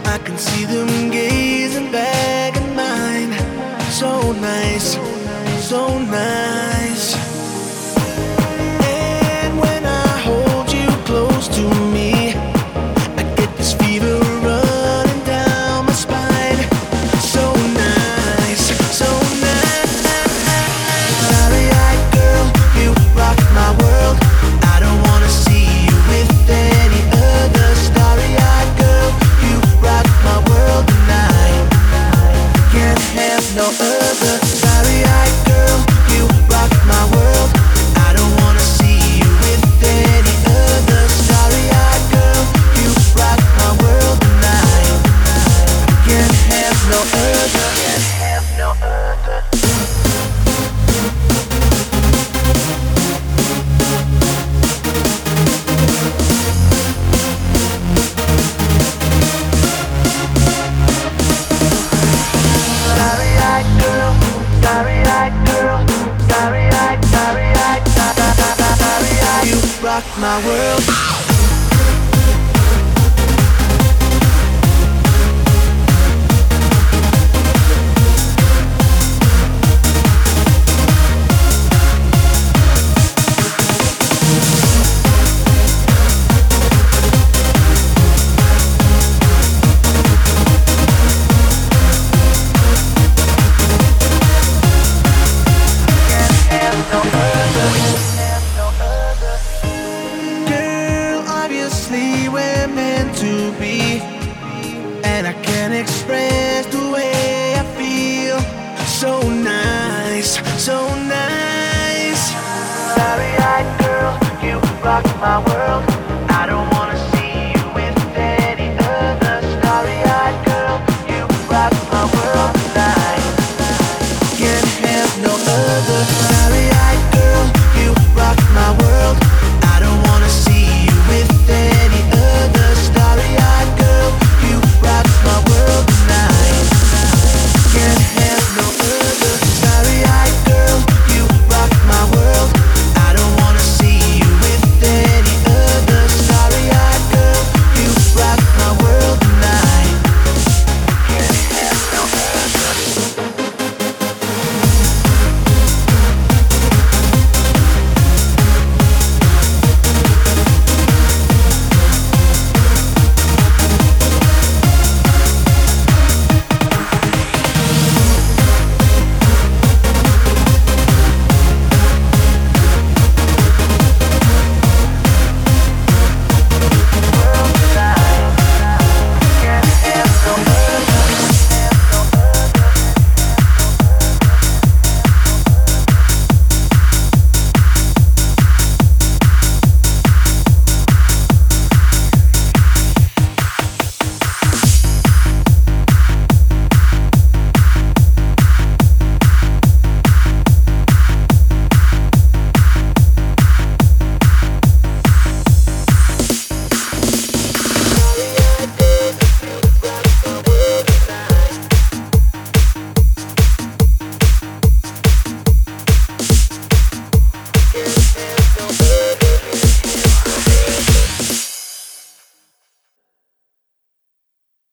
I can see them gazing back at mine. So nice, so nice. And when I hold you close to me, I get this fever running down my spine. So nice, so nice. Starry-eyed girl, you rock my world. I don't wanna see you with any other. Starry-eyed girl, you rock my world tonight. Can't have no other. Starry-eyed girl, you rock my world. I don't wanna see you with any other. Starry-eyed girl, you rock my world tonight. Can't have no other. Can't have no other. Starry-eyed girl, starry-eyed girl, starry-eyed, starry-eyed, starry-eyed. You rock my world. Girl, obviously we're meant to be, and I can't express the way I feel. So nice, so nice. Starry-eyed girl, you rock my world.